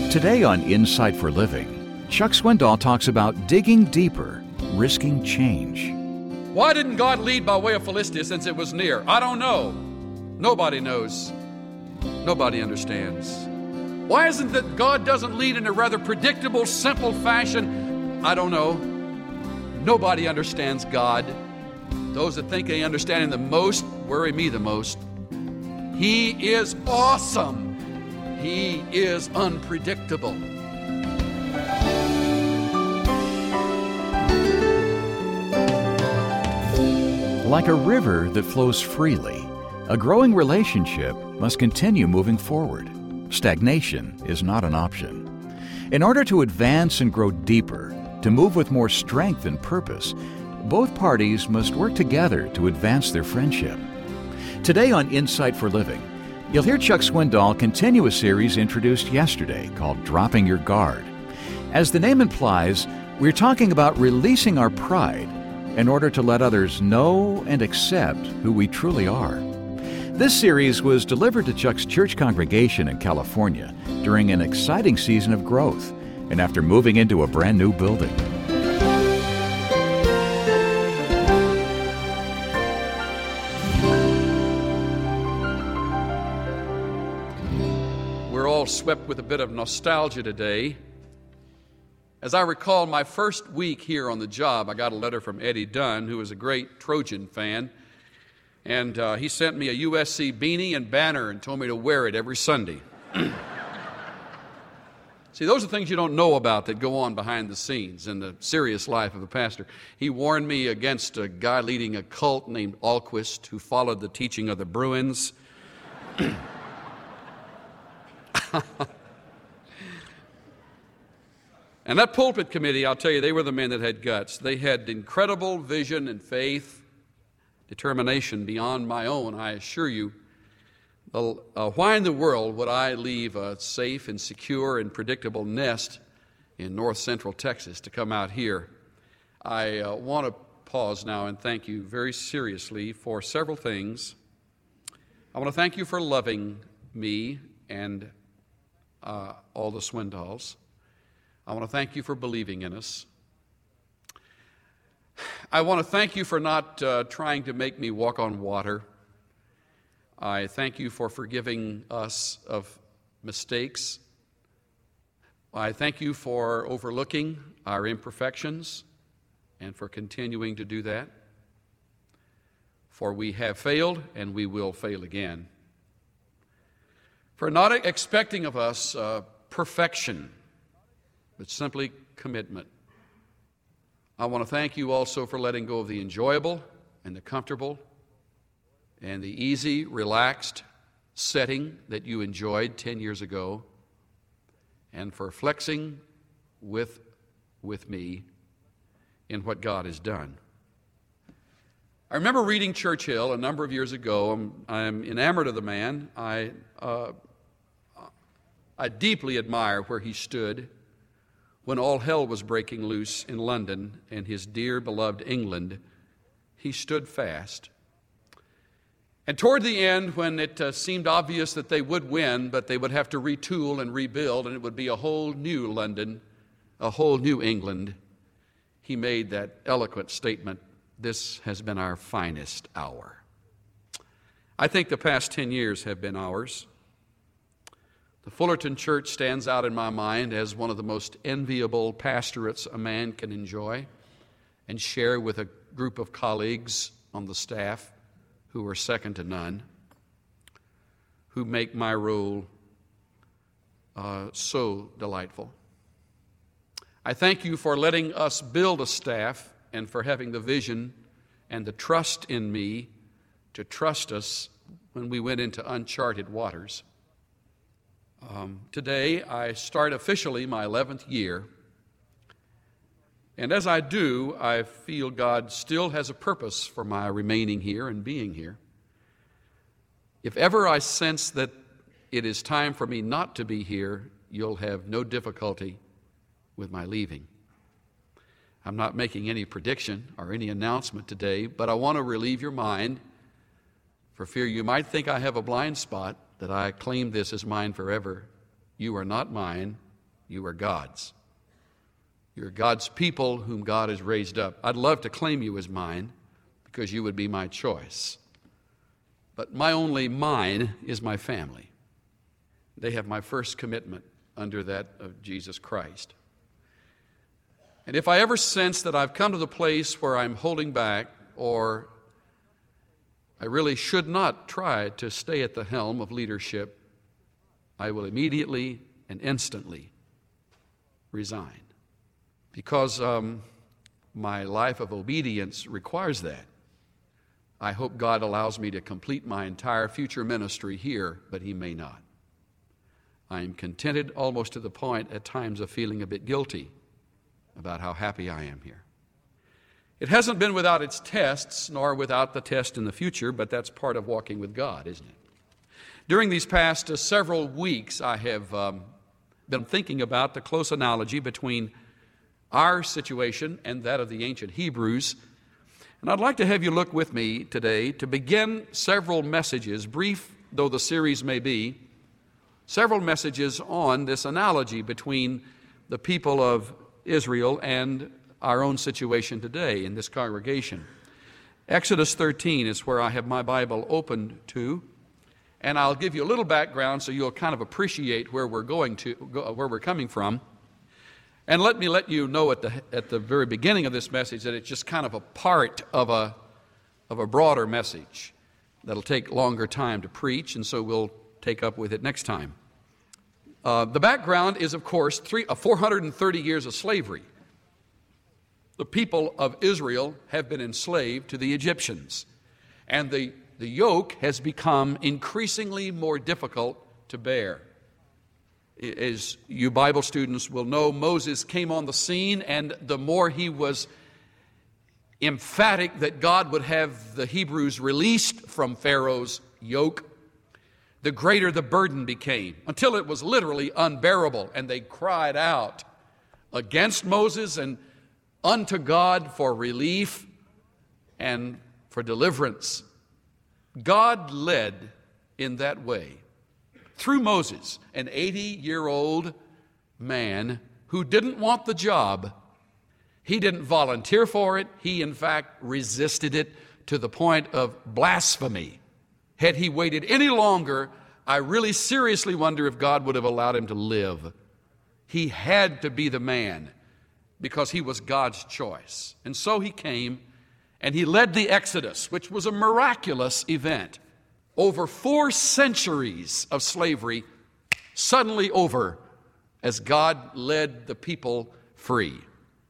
Today on Insight for Living, Chuck Swindoll talks about digging deeper, risking change. Why didn't God lead by way of Philistia since it was near? I don't know. Nobody knows. Nobody understands. Why isn't it that God doesn't lead in a rather predictable, simple fashion? I don't know. Nobody understands God. Those that think they understand Him the most worry me the most. He is awesome. He is unpredictable. Like a river that flows freely, a growing relationship must continue moving forward. Stagnation is not an option. In order to advance and grow deeper, to move with more strength and purpose, both parties must work together to advance their friendship. Today on Insight for Living, you'll hear Chuck Swindoll continue a series introduced yesterday called Dropping Your Guard. As the name implies, we're talking about releasing our pride in order to let others know and accept who we truly are. This series was delivered to Chuck's church congregation in California during an exciting season of growth and after moving into a brand new building. We're all swept with a bit of nostalgia today. As I recall my first week here on the job, I got a letter from Eddie Dunn, who is a great Trojan fan, and he sent me a USC beanie and banner and told me to wear it every Sunday. See, those are things you don't know about that go on behind the scenes in the serious life of a pastor. He warned me against a guy leading a cult named Alquist who followed the teaching of the Bruins. And that pulpit committee, I'll tell you, they were the men that had guts. They had incredible vision and faith, determination beyond my own, I assure you. Why in the world would I leave a safe and secure and predictable nest in north central Texas to come out here? I want to pause now and thank you very seriously for several things. I want to thank you for loving me and all the Swindolls. I want to thank you for believing in us. I want to thank you for not trying to make me walk on water. I thank you for forgiving us of mistakes. I thank you for overlooking our imperfections and for continuing to do that. For we have failed and we will fail again. For not expecting of us perfection, but simply commitment. I want to thank you also for letting go of the enjoyable and the comfortable and the easy, relaxed setting that you enjoyed 10 years ago, and for flexing with me in what God has done. I remember reading Churchill a number of years ago. I'm enamored of the man. I deeply admire where he stood when all hell was breaking loose in London and his dear, beloved England. He stood fast. And toward the end, when it seemed obvious that they would win, but they would have to retool and rebuild, and it would be a whole new London, a whole new England, he made that eloquent statement, "This has been our finest hour." I think the past 10 years have been ours. The Fullerton Church stands out in my mind as one of the most enviable pastorates a man can enjoy and share with a group of colleagues on the staff who are second to none, who make my role so delightful. I thank you for letting us build a staff and for having the vision and the trust in me to trust us when we went into uncharted waters. Today, I start officially my 11th year, and as I do, I feel God still has a purpose for my remaining here and being here. If ever I sense that it is time for me not to be here, you'll have no difficulty with my leaving. I'm not making any prediction or any announcement today, but I want to relieve your mind for fear you might think I have a blind spot, that I claim this as mine forever. You are not mine. You are God's. You're God's people whom God has raised up. I'd love to claim you as mine because you would be my choice. But my only mine is my family. They have my first commitment under that of Jesus Christ. And if I ever sense that I've come to the place where I'm holding back, or I really should not try to stay at the helm of leadership, I will immediately and instantly resign. Because my life of obedience requires that. I hope God allows me to complete my entire future ministry here, but He may not. I am contented almost to the point at times of feeling a bit guilty about how happy I am here. It hasn't been without its tests, nor without the test in the future, but that's part of walking with God, isn't it? During these past several weeks, I have been thinking about the close analogy between our situation and that of the ancient Hebrews. And I'd like to have you look with me today to begin several messages, brief though the series may be, several messages on this analogy between the people of Israel and our own situation today in this congregation. Exodus 13 is where I have my Bible opened to, and I'll give you a little background so you'll kind of appreciate where we're coming from. And let me let you know at the very beginning of this message that it's just kind of a part of a broader message that'll take longer time to preach, and so we'll take up with it next time. The background is, of course, 430 years of slavery. The people of Israel have been enslaved to the Egyptians, and the yoke has become increasingly more difficult to bear. As you Bible students will know, Moses came on the scene, and the more he was emphatic that God would have the Hebrews released from Pharaoh's yoke, the greater the burden became, until it was literally unbearable, and they cried out against Moses and unto God for relief and for deliverance. God led in that way through Moses, an 80-year-old man who didn't want the job. He didn't volunteer for it. He, in fact, resisted it to the point of blasphemy. Had he waited any longer, I really seriously wonder if God would have allowed him to live. He had to be the man because he was God's choice. And so he came and he led the Exodus, which was a miraculous event. Over 4 centuries of slavery suddenly over as God led the people free.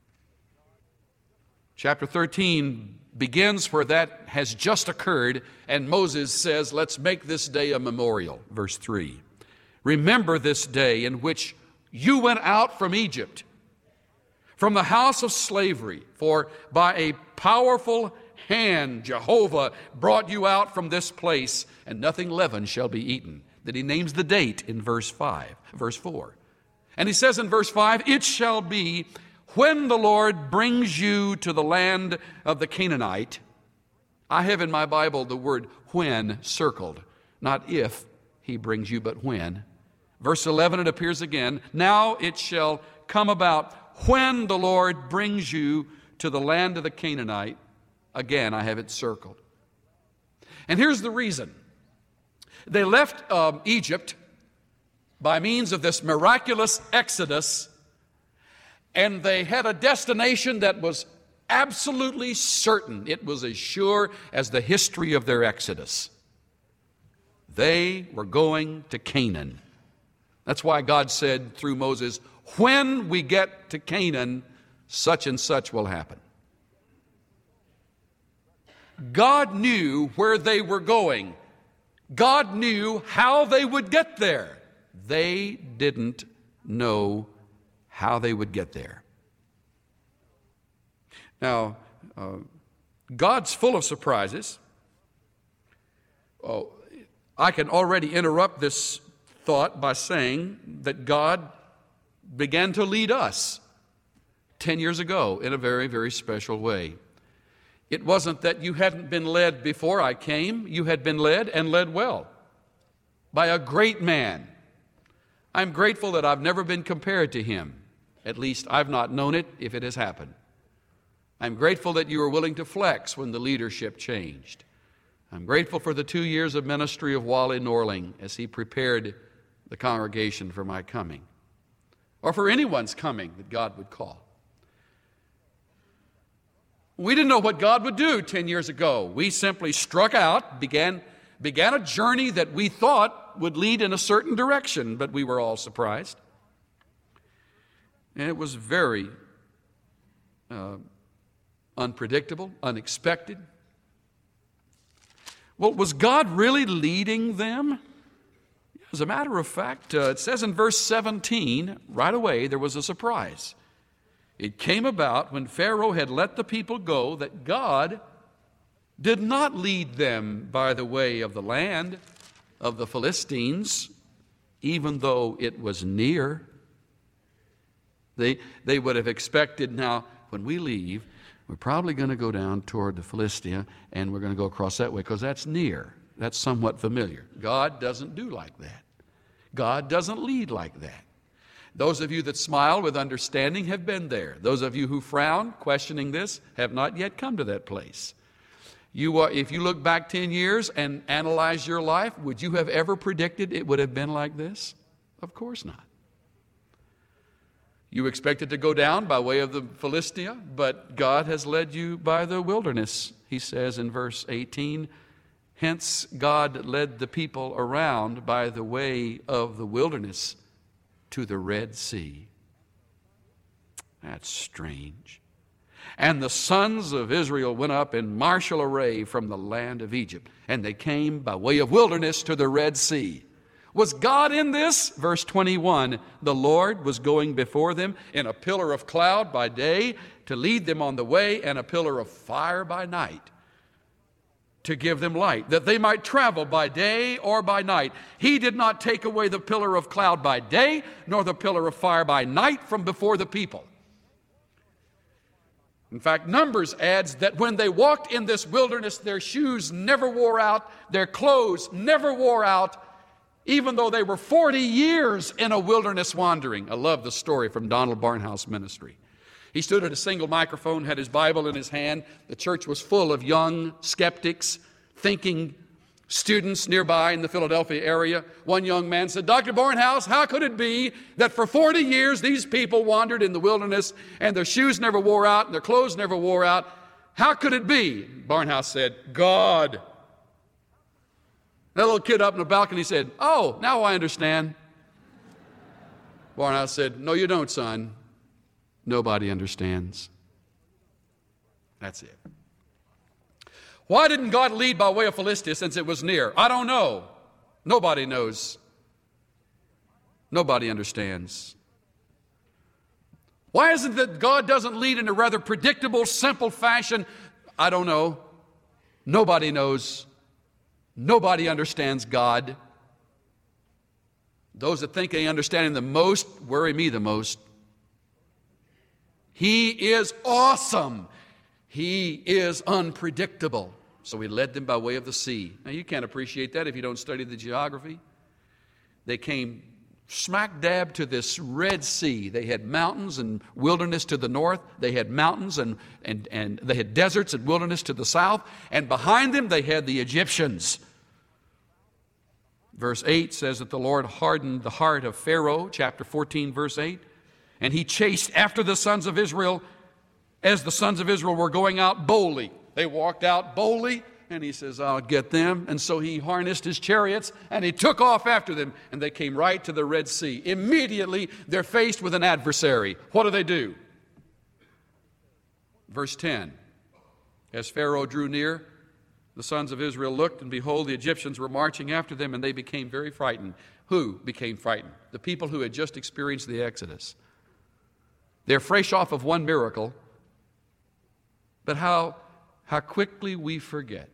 Chapter 13 begins where that has just occurred, and Moses says, let's make this day a memorial. Verse 3, remember this day in which you went out from Egypt, from the house of slavery, for by a powerful hand Jehovah brought you out from this place, and nothing leavened shall be eaten. Then he names the date in verse 4. And he says in verse 5, it shall be when the Lord brings you to the land of the Canaanite. I have in my Bible the word when circled, not if he brings you, but when. Verse 11, it appears again. Now it shall come about when the Lord brings you to the land of the Canaanite. Again, I have it circled. And here's the reason. They left Egypt by means of this miraculous exodus, and they had a destination that was absolutely certain. It was as sure as the history of their exodus. They were going to Canaan. That's why God said through Moses, when we get to Canaan, such and such will happen. God knew where they were going. God knew how they would get there. They didn't know how they would get there. Now, God's full of surprises. Oh, I can already interrupt this thought by saying that God began to lead us 10 years ago in a very, very special way. It wasn't that you hadn't been led before I came. You had been led and led well by a great man. I'm grateful that I've never been compared to him. At least I've not known it if it has happened. I'm grateful that you were willing to flex when the leadership changed. I'm grateful for the 2 years of ministry of Wally Norling as he prepared the congregation for my coming, or for anyone's coming that God would call. We didn't know what God would do 10 years ago. We simply struck out, began a journey that we thought would lead in a certain direction, but we were all surprised. And it was very unpredictable, unexpected. Well, was God really leading them? As a matter of fact, it says in verse 17, right away there was a surprise. It came about when Pharaoh had let the people go that God did not lead them by the way of the land of the Philistines, even though it was near. They would have expected, now, when we leave, we're probably going to go down toward the Philistia, and we're going to go across that way because that's near. That's somewhat familiar. God doesn't do like that. God doesn't lead like that. Those of you that smile with understanding have been there. Those of you who frown, questioning this, have not yet come to that place. If you look back 10 years and analyze your life, would you have ever predicted it would have been like this? Of course not. You expected to go down by way of the Philistia, but God has led you by the wilderness. He says in verse 18, hence God led the people around by the way of the wilderness to the Red Sea. That's strange. And the sons of Israel went up in martial array from the land of Egypt, and they came by way of wilderness to the Red Sea. Was God in this? Verse 21, the Lord was going before them in a pillar of cloud by day to lead them on the way, and a pillar of fire by night to give them light, that they might travel by day or by night. He did not take away the pillar of cloud by day, nor the pillar of fire by night from before the people. In fact, Numbers adds that when they walked in this wilderness, their shoes never wore out, their clothes never wore out, even though they were 40 years in a wilderness wandering. I love the story from Donald Barnhouse Ministry. He stood at a single microphone, had his Bible in his hand. The church was full of young skeptics, thinking students nearby in the Philadelphia area. One young man said, Dr. Barnhouse, how could it be that for 40 years these people wandered in the wilderness and their shoes never wore out and their clothes never wore out? How could it be? Barnhouse said, God. That little kid up in the balcony said, oh, now I understand. Barnhouse said, no, you don't, son. Nobody understands. That's it. Why didn't God lead by way of Philistia since it was near? I don't know. Nobody knows. Nobody understands. Why is it that God doesn't lead in a rather predictable, simple fashion? I don't know. Nobody knows. Nobody understands God. Those that think they understand Him the most worry me the most. He is awesome. He is unpredictable. So He led them by way of the sea. Now, you can't appreciate that if you don't study the geography. They came smack dab to this Red Sea. They had mountains and wilderness to the north. They had mountains and they had deserts and wilderness to the south. And behind them they had the Egyptians. Verse 8 says that the Lord hardened the heart of Pharaoh, chapter 14, verse 8. And he chased after the sons of Israel as the sons of Israel were going out boldly. They walked out boldly, and he says, I'll get them. And so he harnessed his chariots, and he took off after them, and they came right to the Red Sea. Immediately, they're faced with an adversary. What do? Verse 10, as Pharaoh drew near, the sons of Israel looked, and behold, the Egyptians were marching after them, and they became very frightened. Who became frightened? The people who had just experienced the Exodus. They're fresh off of one miracle, but how quickly we forget.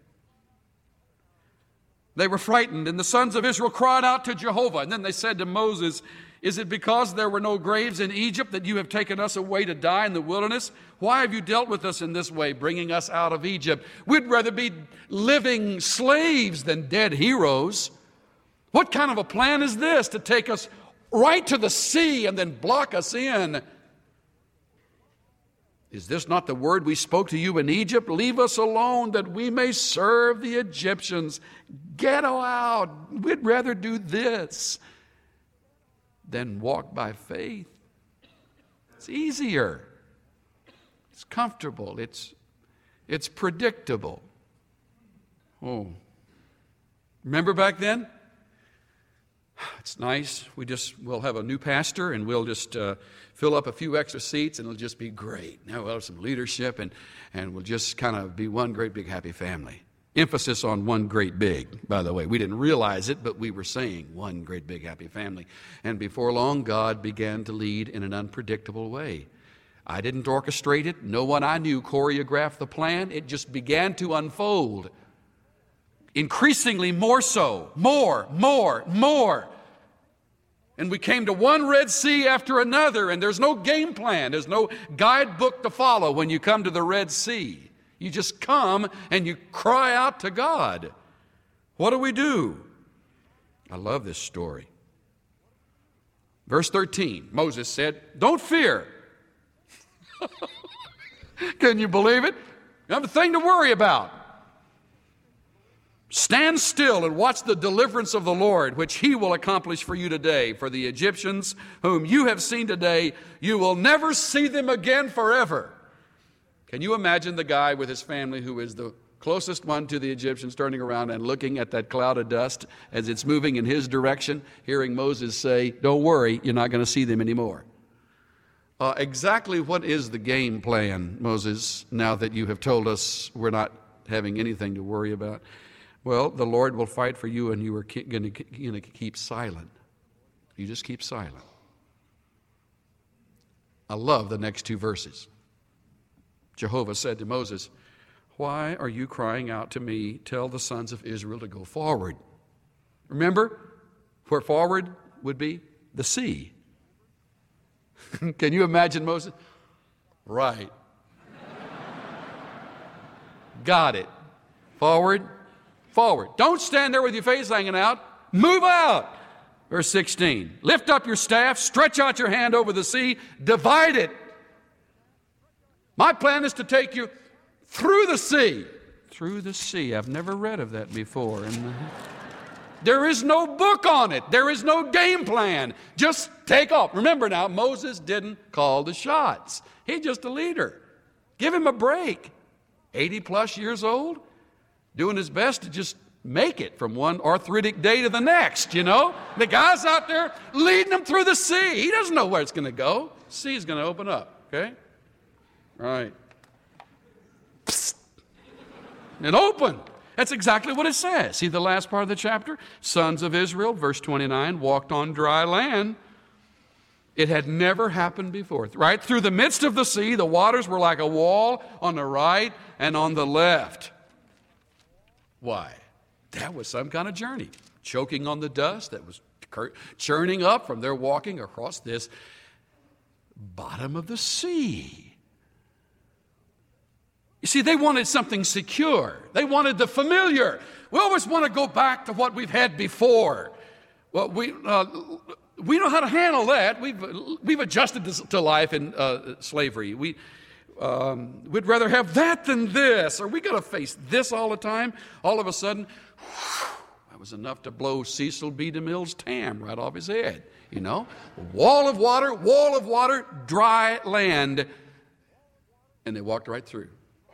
They were frightened, and the sons of Israel cried out to Jehovah. And then they said to Moses, is it because there were no graves in Egypt that you have taken us away to die in the wilderness? Why have you dealt with us in this way, bringing us out of Egypt? We'd rather be living slaves than dead heroes. What kind of a plan is this to take us right to the sea and then block us in. Is this not the word we spoke to you in Egypt? Leave us alone that we may serve the Egyptians. Get out. We'd rather do this than walk by faith. It's easier. It's comfortable. It's predictable. Oh. Remember back then? It's nice. We'll have a new pastor and we'll just fill up a few extra seats and it'll just be great. Now we'll have some leadership and we'll just kind of be one great big happy family. Emphasis on one great big, by the way. We didn't realize it, but we were saying one great big happy family. And before long, God began to lead in an unpredictable way. I didn't orchestrate it. No one I knew choreographed the plan. It just began to unfold. Increasingly more so. More. And we came to one Red Sea after another, and there's no game plan. There's no guidebook to follow when you come to the Red Sea. You just come and you cry out to God. What do we do? I love this story. Verse 13, Moses said, "Don't fear." Can you believe it? You have a thing to worry about. Stand still and watch the deliverance of the Lord, which He will accomplish for you today. For the Egyptians whom you have seen today, you will never see them again forever. Can you imagine the guy with his family who is the closest one to the Egyptians turning around and looking at that cloud of dust as it's moving in his direction, hearing Moses say, "Don't worry, you're not going to see them anymore." Exactly what is the game plan, Moses, now that you have told us we're not having anything to worry about? Well, the Lord will fight for you and you are going to keep silent. You just keep silent. I love the next two verses. Jehovah said to Moses, "Why are you crying out to me? Tell the sons of Israel to go forward." Remember where forward would be? The sea. Can you imagine Moses? Right. Got it. Forward. Don't stand there with your face hanging out. Move out. Verse 16. Lift up your staff, stretch out your hand over the sea, divide it. My plan is to take you through the sea. Through the sea. I've never read of that before. There is no book on it. There is no game plan. Just take off. Remember now, Moses didn't call the shots. He's just a leader. Give him a break. 80 plus years old, doing his best to just make it from one arthritic day to the next, you know. The guy's out there leading them through the sea. He doesn't know where it's going to go. The sea's going to open up, okay? Right. Psst. And open. That's exactly what it says. See the last part of the chapter? Sons of Israel, verse 29, walked on dry land. It had never happened before. Right through the midst of the sea, the waters were like a wall on the right and on the left. Why? That was some kind of journey. Choking on the dust that was churning up from their walking across this bottom of the sea. You see, they wanted something secure. They wanted the familiar. We always want to go back to what we've had before. Well, we know how to handle that. We've adjusted to life in slavery. We'd rather have that than this. Or we got to face this all the time. All of a sudden, that was enough to blow Cecil B. DeMille's tam right off his head. You know, wall of water, dry land, and they walked right through.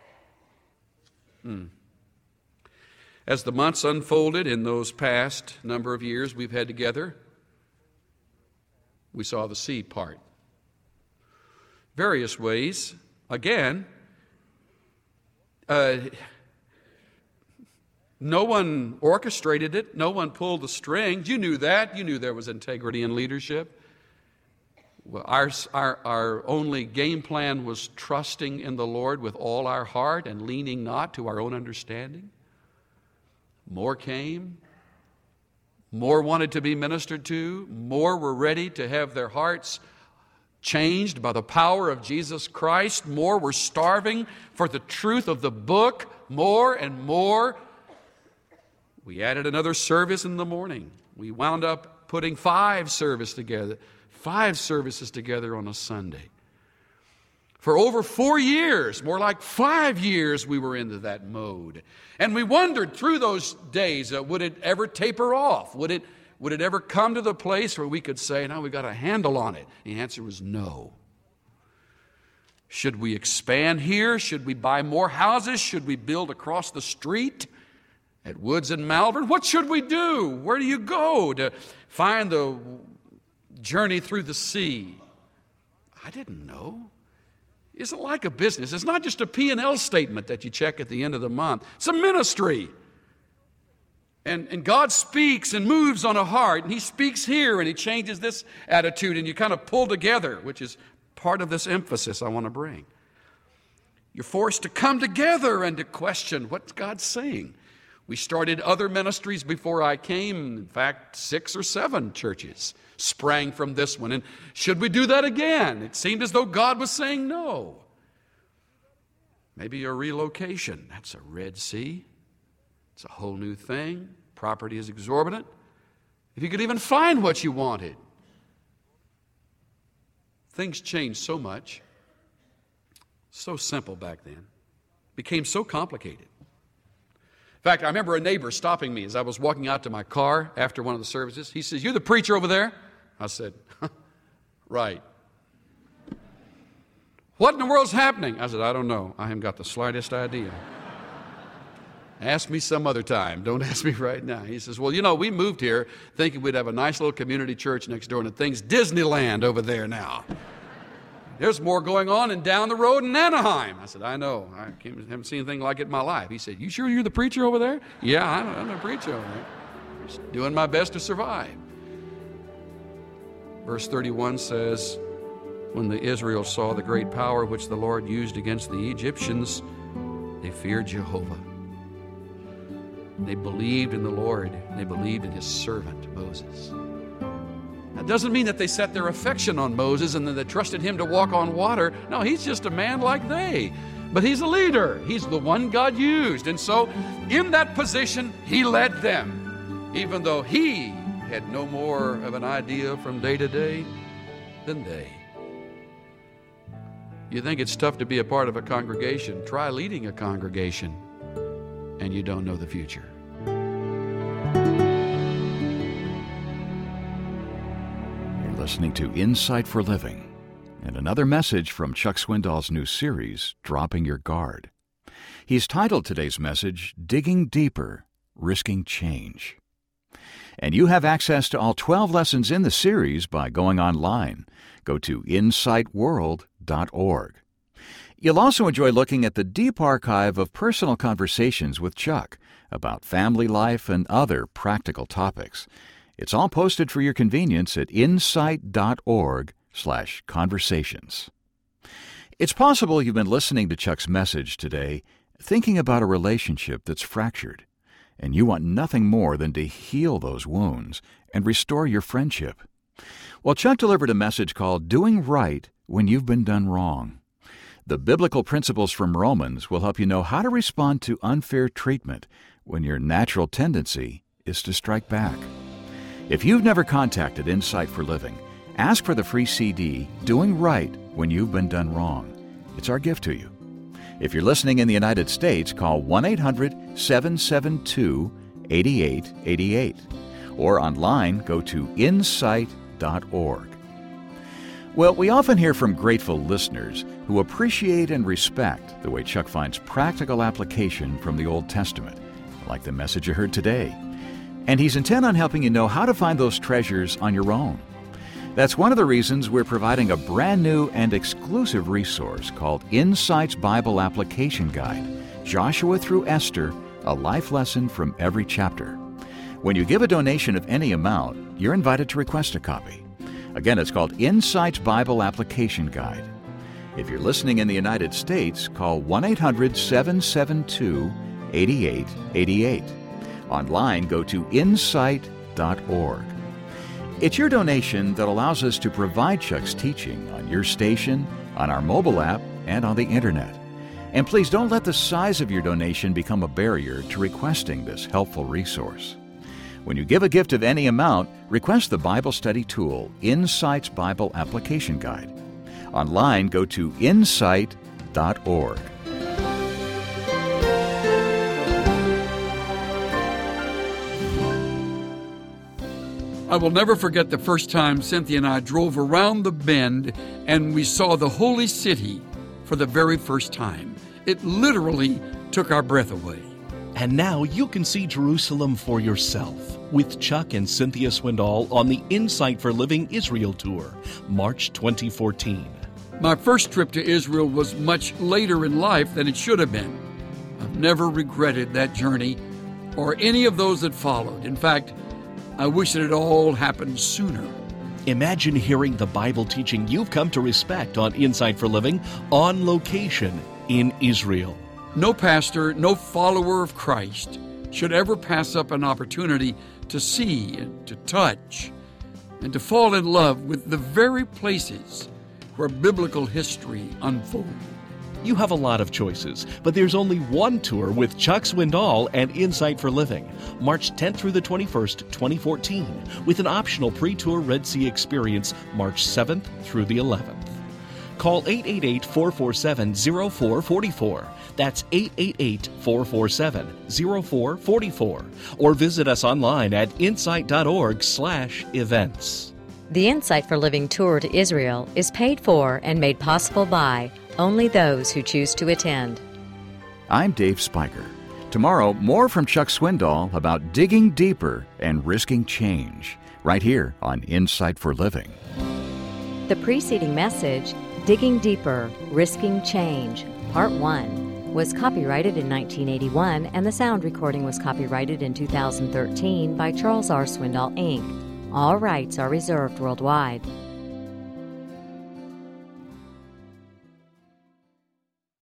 As the months unfolded in those past number of years we've had together, we saw the sea part. Various ways. Again, no one orchestrated it. No one pulled the strings. You knew that. You knew there was integrity in leadership. Well, our only game plan was trusting in the Lord with all our heart and leaning not to our own understanding. More came. More wanted to be ministered to. More were ready to have their hearts changed by the power of Jesus Christ. More were starving for the truth of the book. More and more. We added another service in the morning. We wound up putting five services together on a Sunday. For over 4 years, more like 5 years, we were into that mode. And we wondered through those days, would it ever taper off? Would it ever come to the place where we could say, now we've got a handle on it? The answer was no. Should we expand here? Should we buy more houses? Should we build across the street at Woods and Malvern? What should we do? Where do you go to find the journey through the sea? I didn't know. It's like a business. It's not just a P&L statement that you check at the end of the month. It's a ministry. And God speaks and moves on a heart, and He speaks here, and He changes this attitude, and you kind of pull together, which is part of this emphasis I want to bring. You're forced to come together and to question what God's saying. We started other ministries before I came. In fact, 6 or 7 churches sprang from this one. And should we do that again? It seemed as though God was saying no. Maybe a relocation. That's a Red Sea. It's a whole new thing. Property is exorbitant. If you could even find what you wanted. Things changed so much. So simple back then. Became so complicated. In fact, I remember a neighbor stopping me as I was walking out to my car after one of the services. He says, "You're the preacher over there?" I said, "Right." "What in the world's happening?" I said, "I don't know. I haven't got the slightest idea. Ask me some other time. Don't ask me right now." He says, "Well, we moved here thinking we'd have a nice little community church next door, and the thing's Disneyland over there now. There's more going on and down the road in Anaheim." I said, "I know. I haven't seen anything like it in my life." He said, "You sure you're the preacher over there?" "Yeah, I'm the preacher over there. Just doing my best to survive." Verse 31 says, "When the Israel saw the great power which the Lord used against the Egyptians, they feared Jehovah. They believed in the Lord. They believed in His servant, Moses." That doesn't mean that they set their affection on Moses and that they trusted him to walk on water. No, he's just a man like they. But he's a leader. He's the one God used. And so in that position, he led them, even though he had no more of an idea from day to day than they. You think it's tough to be a part of a congregation? Try leading a congregation, and you don't know the future. Listening to Insight for Living, and another message from Chuck Swindoll's new series, Dropping Your Guard. He's titled today's message, Digging Deeper, Risking Change. And you have access to all 12 lessons in the series by going online. Go to insightworld.org. You'll also enjoy looking at the deep archive of personal conversations with Chuck about family life and other practical topics. It's all posted for your convenience at insight.org/conversations. It's possible you've been listening to Chuck's message today, thinking about a relationship that's fractured, and you want nothing more than to heal those wounds and restore your friendship. Well, Chuck delivered a message called Doing Right When You've Been Done Wrong. The biblical principles from Romans will help you know how to respond to unfair treatment when your natural tendency is to strike back. If you've never contacted Insight for Living, ask for the free CD, Doing Right When You've Been Done Wrong. It's our gift to you. If you're listening in the United States, call 1-800-772-8888. Or online, go to insight.org. Well, we often hear from grateful listeners who appreciate and respect the way Chuck finds practical application from the Old Testament, like the message you heard today. And he's intent on helping you know how to find those treasures on your own. That's one of the reasons we're providing a brand new and exclusive resource called Insight's Bible Application Guide, Joshua through Esther, a life lesson from every chapter. When you give a donation of any amount, you're invited to request a copy. Again, it's called Insight's Bible Application Guide. If you're listening in the United States, call 1-800-772-8888. Online, go to insight.org. It's your donation that allows us to provide Chuck's teaching on your station, on our mobile app, and on the Internet. And please don't let the size of your donation become a barrier to requesting this helpful resource. When you give a gift of any amount, request the Bible study tool, Insight's Bible Application Guide. Online, go to insight.org. I will never forget the first time Cynthia and I drove around the bend and we saw the holy city for the very first time. It literally took our breath away. And now you can see Jerusalem for yourself with Chuck and Cynthia Swindoll on the Insight for Living Israel Tour, March 2014. My first trip to Israel was much later in life than it should have been. I've never regretted that journey or any of those that followed. In fact, I wish it had all happened sooner. Imagine hearing the Bible teaching you've come to respect on Insight for Living on location in Israel. No pastor, no follower of Christ should ever pass up an opportunity to see and to touch and to fall in love with the very places where biblical history unfolds. You have a lot of choices, but there's only one tour with Chuck Swindoll and Insight for Living, March 10th through the 21st, 2014, with an optional pre-tour Red Sea experience March 7th through the 11th. Call 888-447-0444. That's 888-447-0444. Or visit us online at insight.org/events. The Insight for Living Tour to Israel is paid for and made possible by only those who choose to attend. I'm Dave Spiker. Tomorrow, more from Chuck Swindoll about digging deeper and risking change, right here on Insight for Living. The preceding message, Digging Deeper, Risking Change, Part 1, was copyrighted in 1981, and the sound recording was copyrighted in 2013 by Charles R. Swindoll, Inc. All rights are reserved worldwide.